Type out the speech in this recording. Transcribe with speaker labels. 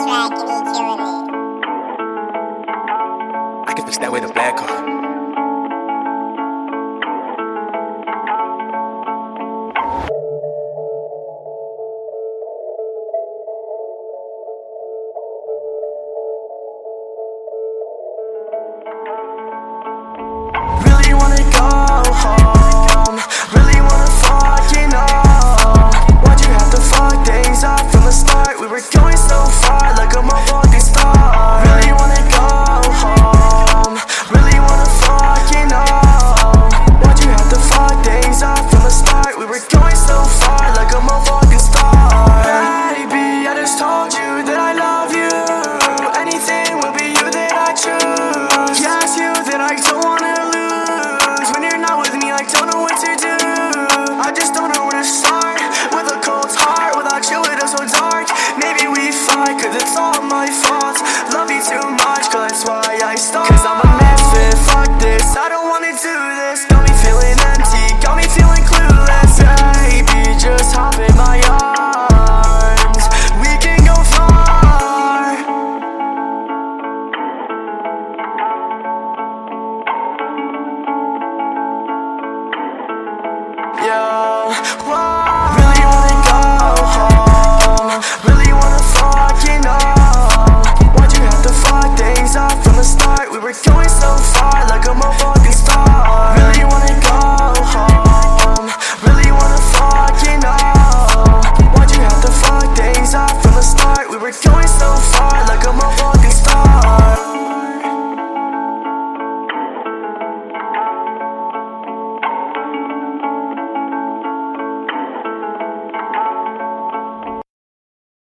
Speaker 1: track and he killing it.
Speaker 2: I can fix that with a black card.
Speaker 3: Really wanna go home, really wanna fuck, you know. Why'd you have to fuck things up from the start? We were going so far, like a motherfucking star. Really wanna go home, really wanna fuck, you know. Why'd you have to fuck things up from the start? We were going so far, like a motherfucking star. Baby, I just told you that I love you. Anything will be you that I choose. Yes, you that I don't wanna lose. When you're not with me, I don't know what to do. I just don't know where to start. With a cold heart, without you it is so dark. Maybe we fight, cause it's all my fault.